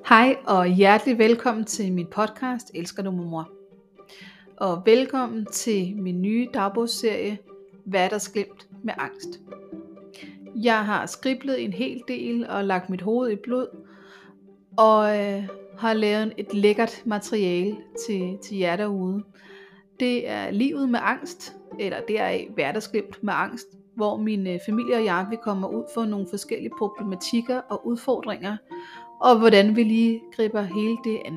Hej og hjertelig velkommen til min podcast Elsker du mor? Og velkommen til min nye dagbogsserie Hverdagsglimt med angst. Jeg har skriblet en hel del og lagt mit hoved i blod og har lavet et lækkert materiale til jer derude. Det er livet med angst, eller deraf hverdagsglimt med angst, hvor min familie og jeg vi kommer ud for nogle forskellige problematikker og udfordringer, og hvordan vi lige griber hele det an.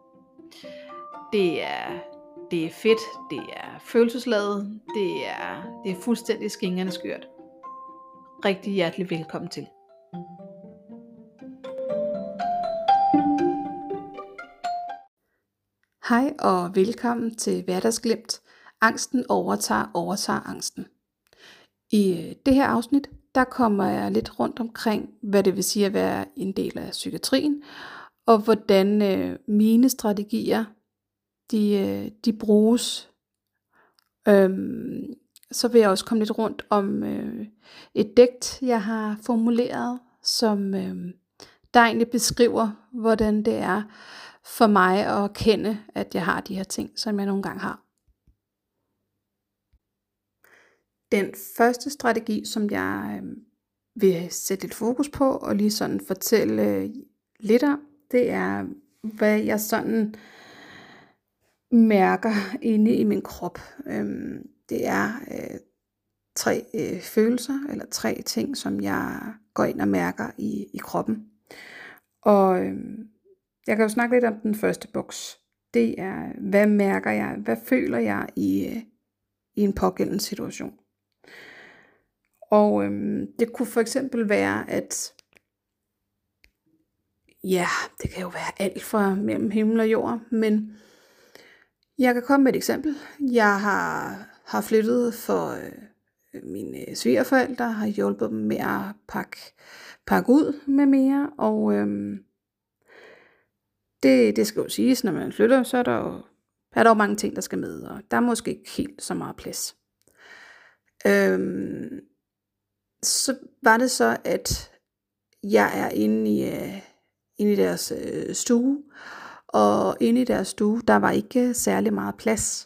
Det er fedt, det er følelsesladet, det er fuldstændig skingerne skørt. Rigtig hjertelig velkommen til. Hej og velkommen til Hverdagsglimt. Angsten overtager angsten. I det her afsnit, der kommer jeg lidt rundt omkring, hvad det vil sige at være en del af psykiatrien, og hvordan mine strategier, de bruges. Så vil jeg også komme lidt rundt om et digt, jeg har formuleret, som der egentlig beskriver, hvordan det er for mig at kende, at jeg har de her ting, som jeg nogle gange har. Den første strategi, som jeg vil sætte lidt fokus på, og lige sådan fortælle lidt om, det er, hvad jeg sådan mærker inde i min krop. Det er 3 følelser, eller 3 ting, som jeg går ind og mærker i kroppen. Og jeg kan jo snakke lidt om den første boks. Det er, hvad mærker jeg, hvad føler jeg i en pågældende situation. Og det kunne for eksempel være, at det kan jo være alt fra mellem himmel og jord, men jeg kan komme med et eksempel. Jeg har flyttet for mine svigerforældre, har hjulpet dem med at pakke ud med mere, og det skal jo siges, når man flytter, så er der jo mange ting, der skal med, og der er måske ikke helt så meget plads. Så var det så, at jeg er inde i deres stue, og inde i deres stue, der var ikke særlig meget plads.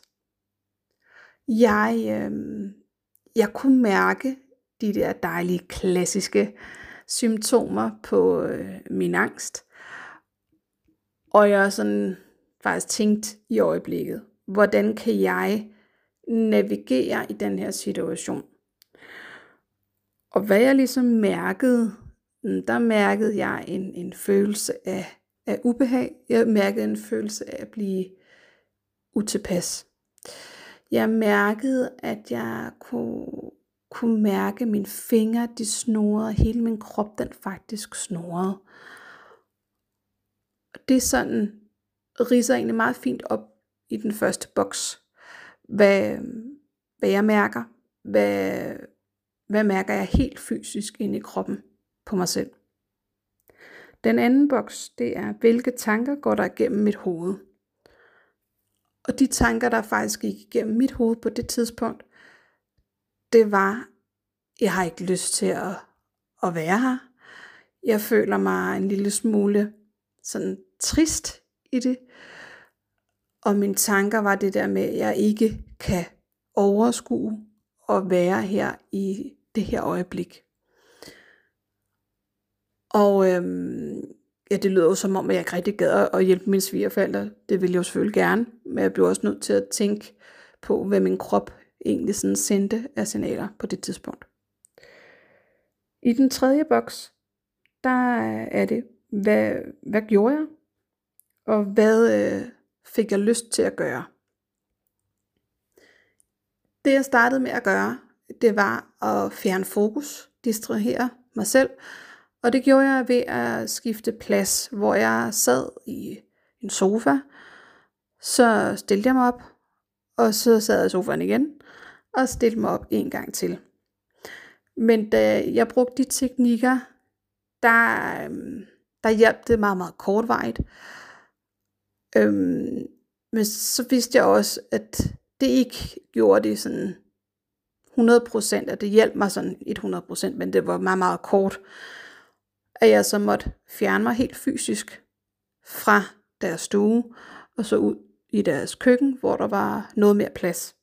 Jeg kunne mærke de der dejlige, klassiske symptomer på min angst. Og jeg sådan faktisk tænkt i øjeblikket, hvordan kan jeg navigere i den her situation? Og hvad jeg ligesom mærkede, der mærkede jeg en følelse af ubehag. Jeg mærkede en følelse af at blive utilpas. Jeg mærkede, at jeg kunne mærke mine fingre, de snurrede, hele min krop, den faktisk snurrede. Og det er sådan, ridser egentlig meget fint op i den første boks. Hvad jeg mærker, hvad mærker jeg helt fysisk inde i kroppen på mig selv. Den anden boks, det er, hvilke tanker går der igennem mit hoved. Og de tanker, der faktisk gik igennem mit hoved på det tidspunkt, det var, jeg har ikke lyst til at være her. Jeg føler mig en lille smule sådan trist i det. Og mine tanker var det der med, at jeg ikke kan overskue at være her i det her øjeblik. Og det lyder jo som om, at jeg ikke rigtig gad at hjælpe mine svigerforældre. Det ville jeg jo selvfølgelig gerne, men jeg blev også nødt til at tænke på, hvad min krop egentlig sådan sendte af signaler på det tidspunkt. I den tredje boks, der er det, hvad gjorde jeg? Og hvad fik jeg lyst til at gøre? Det jeg startede med at gøre, det var at fjerne fokus, distrahere mig selv. Og det gjorde jeg ved at skifte plads, hvor jeg sad i en sofa. Så stillede jeg mig op, og så sad jeg i sofaen igen, og stillede mig op en gang til. Men da jeg brugte de teknikker, der hjalp det meget, meget kortvarigt. Men så vidste jeg også, at det ikke gjorde det sådan 100%, at det hjalp mig sådan 100%, men det var meget, meget kort, at jeg så måtte fjerne mig helt fysisk fra deres stue og så ud i deres køkken, hvor der var noget mere plads.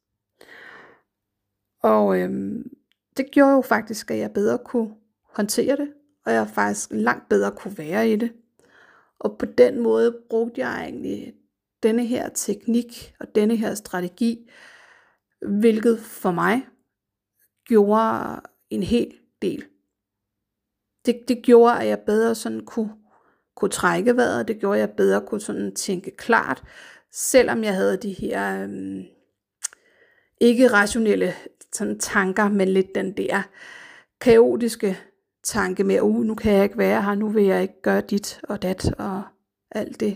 Og det gjorde jo faktisk, at jeg bedre kunne håndtere det, og jeg faktisk langt bedre kunne være i det. Og på den måde brugte jeg egentlig denne her teknik og denne her strategi, hvilket for mig gjorde en hel del. Det gjorde, at jeg bedre sådan kunne trække vejret. Det gjorde, at jeg bedre kunne sådan tænke klart, selvom jeg havde de her ikke rationelle sådan tanker, men lidt den der kaotiske tanke med, nu kan jeg ikke være her, nu vil jeg ikke gøre dit og dat og alt det.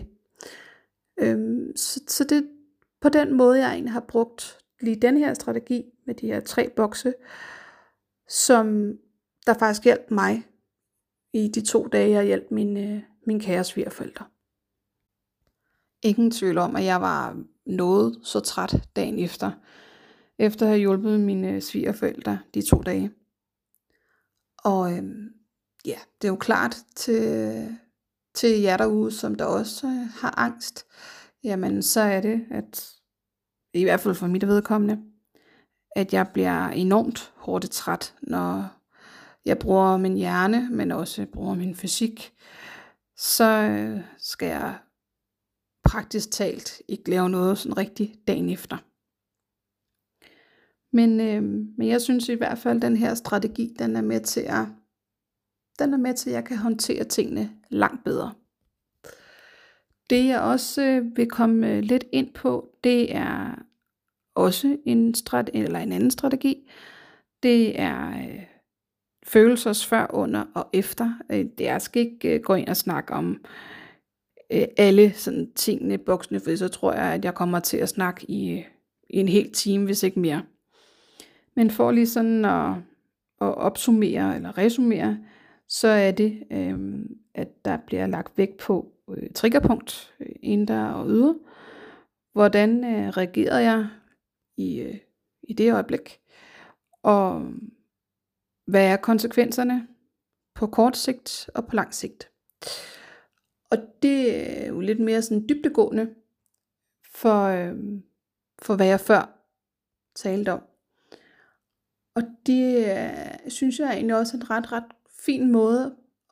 Så det på den måde, jeg egentlig har brugt lige den her strategi med de her 3 bokse, som der faktisk hjalp mig i de 2 dage, jeg hjalp min kære svigerforældre. Ingen tvivl om, at jeg var noget så træt dagen efter at have hjulpet mine svigerforældre de 2 dage. Og ja, det er jo klart til jer derude, som der også har angst, jamen så er det, at i hvert fald for mit vedkommende, at jeg bliver enormt hurtigt træt, når jeg bruger min hjerne, men også bruger min fysik, så skal jeg praktisk talt ikke lave noget sådan rigtigt dagen efter. Men jeg synes i hvert fald, at den her strategi, den er med til, at jeg kan håndtere tingene langt bedre. Det jeg også vil komme lidt ind på, det er også en anden strategi. Det er følelser før, under og efter. Jeg skal ikke gå ind og snakke om alle sådan tingene i boksene, for så tror jeg, at jeg kommer til at snakke i en hel time, hvis ikke mere. Men for lige sådan at opsummere eller resumere, så er det, at der bliver lagt vægt på triggerpunkt, indre og ydre. Hvordan reagerede jeg i det øjeblik? Og hvad er konsekvenserne på kort sigt og på lang sigt? Og det er jo lidt mere sådan dybdegående for hvad jeg før talte om. Og det synes jeg egentlig også er en ret fin måde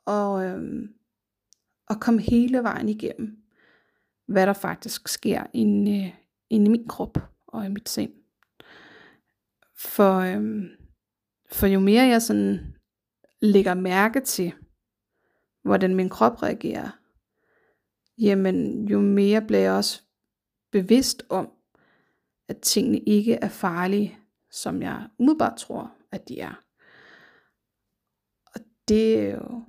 at komme hele vejen igennem, hvad der faktisk sker inde i min krop og i mit sind. For jo mere jeg sådan lægger mærke til, hvordan min krop reagerer, jamen jo mere bliver jeg også bevidst om, at tingene ikke er farlige, som jeg umiddelbart tror, at de er. Og det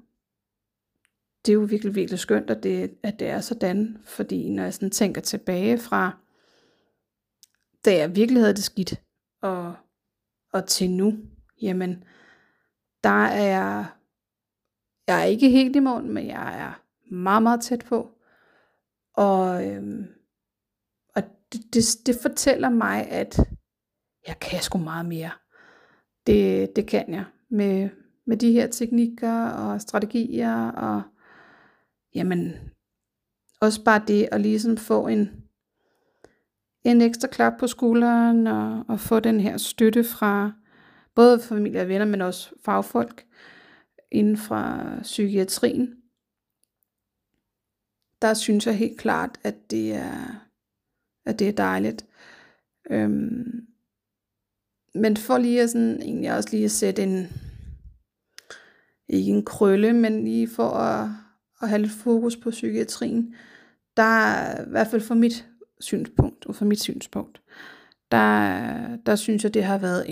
er jo virkelig, virkelig skønt, at det er sådan, fordi når jeg sådan tænker tilbage fra, da jeg virkelig havde det skidt, og til nu, jamen, der er jeg er ikke helt i mål, men jeg er meget, meget tæt på. Og det fortæller mig, at jeg kan sgu meget mere. Det kan jeg med de her teknikker og strategier, og jamen også bare det at ligesom få en ekstra klap på skulderen, og få den her støtte fra både familie og venner, men også fagfolk inden fra psykiatrien. Der synes jeg helt klart, at det er dejligt. Men for lige at sådan, egentlig også lige at sætte ikke en krølle, men lige for at have lidt fokus på psykiatrien, der i hvert fald fra mit synspunkt, der synes jeg, det har været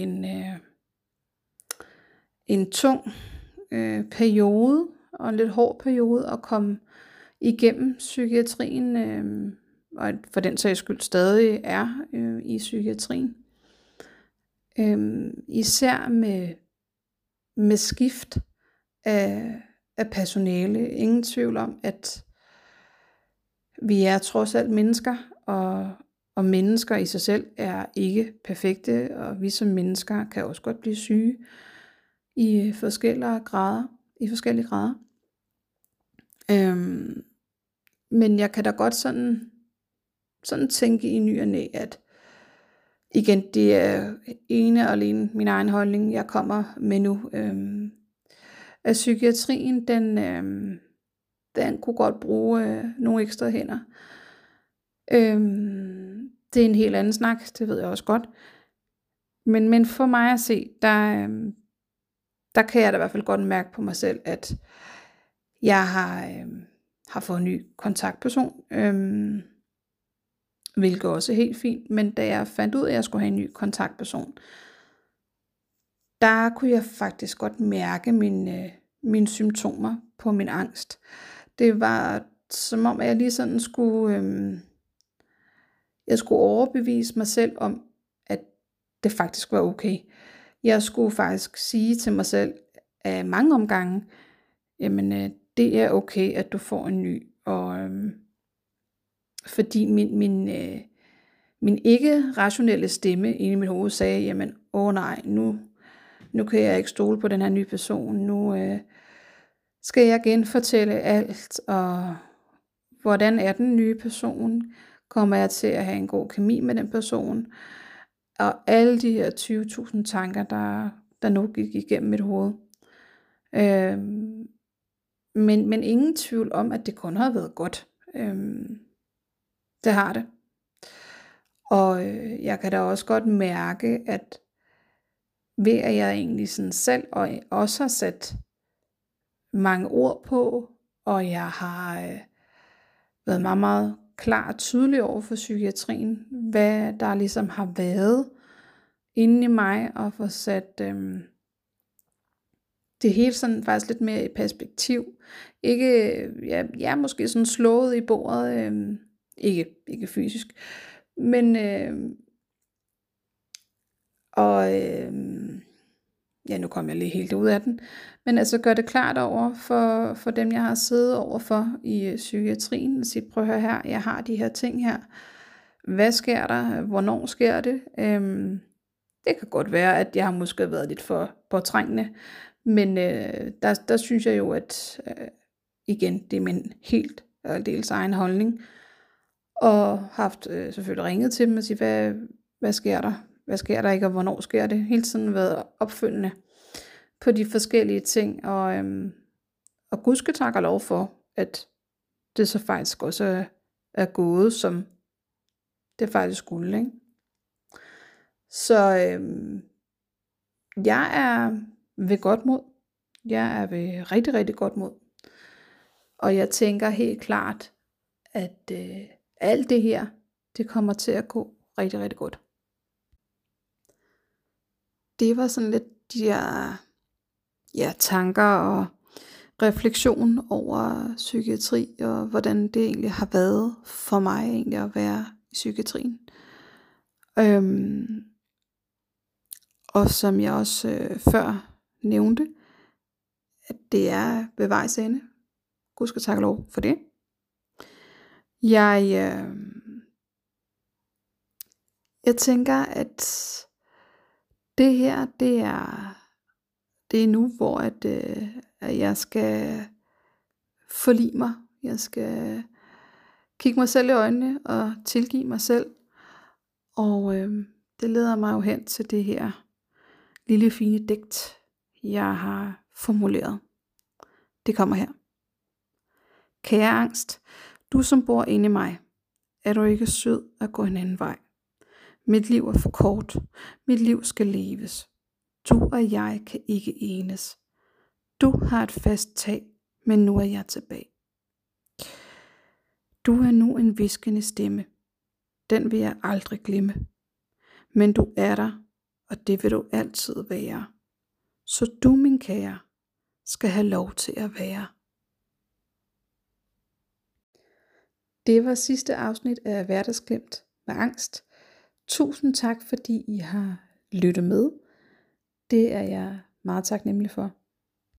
en tung periode, og en lidt hård periode at komme igennem psykiatrien, og for den sags skyld stadig er i psykiatrien. Især med skift af personale. Ingen tvivl om, at vi er trods alt mennesker, og mennesker i sig selv er ikke perfekte, og vi som mennesker kan også godt blive syge i forskellige grader. Men jeg kan da godt sådan tænke i ny og næ, at igen, det er ene og alene min egen holdning, jeg kommer med nu. At psykiatrien, den kunne godt bruge nogle ekstra hænder. Det er en helt anden snak, det ved jeg også godt. Men for mig at se, der kan jeg da i hvert fald godt mærke på mig selv, at jeg har fået en ny kontaktperson. Hvilket også er helt fint. Men da jeg fandt ud af, at jeg skulle have en ny kontaktperson, der kunne jeg faktisk godt mærke mine symptomer på min angst. Det var som om, at jeg lige sådan jeg skulle overbevise mig selv om, at det faktisk var okay. Jeg skulle faktisk sige til mig selv af mange omgange, jamen det er okay, at du får en ny. Og fordi min ikke-rationelle stemme inde i mit hoved sagde, jamen nej, nu kan jeg ikke stole på den her nye person. Nu skal jeg genfortælle alt, og hvordan er den nye person? Kommer jeg til at have en god kemi med den person? Og alle de her 20.000 tanker, der nu gik igennem mit hoved. Men ingen tvivl om, at det kun har været godt. Det har det. Og jeg kan da også godt mærke, at ved at jeg egentlig sådan selv og også har sat mange ord på, og jeg har været meget, meget klar og tydelig over for psykiatrien, hvad der ligesom har været inde i mig, og få sat det hele sådan faktisk lidt mere i perspektiv. Jeg er måske sådan slået i bordet, ikke fysisk, men nu kom jeg lige helt ud af den, men altså gør det klart over for dem, jeg har siddet overfor i psykiatrien, og sige, prøv at høre her, jeg har de her ting her, hvad sker der, hvornår sker det? Det kan godt være, at jeg har måske været lidt for påtrængende, men der synes jeg jo, at igen, det er min helt og aldeles egen holdning, og haft selvfølgelig ringet til dem og sige, hvad sker der? Hvad sker der ikke, og hvornår sker det? Hele tiden været opfølgende på de forskellige ting, og Gud skal takke og lov for, at det så faktisk også er gået, som det faktisk skulle, ikke? Så jeg er ved godt mod. Jeg er ved rigtig, rigtig godt mod. Og jeg tænker helt klart, at alt det her, det kommer til at gå rigtig, rigtig godt. Det var sådan lidt de her tanker og refleksion over psykiatri, og hvordan det egentlig har været for mig egentlig at være i psykiatrien. Og som jeg også før nævnte, at det er ved vejs ende. Gud skal takke lov for det. Jeg tænker, at det her, det er nu, hvor at jeg skal forlige mig. Jeg skal kigge mig selv i øjnene og tilgive mig selv. Og det leder mig jo hen til det her lille fine digt, jeg har formuleret. Det kommer her. Kære angst, du som bor inde i mig, er du ikke sød at gå en anden vej? Mit liv er for kort. Mit liv skal leves. Du og jeg kan ikke enes. Du har et fast tag, men nu er jeg tilbage. Du er nu en hviskende stemme. Den vil jeg aldrig glemme. Men du er der, og det vil du altid være. Så du, min kære, skal have lov til at være. Det var sidste afsnit af Hverdagsglimt med angst. Tusind tak, fordi I har lyttet med. Det er jeg meget taknemmelig for.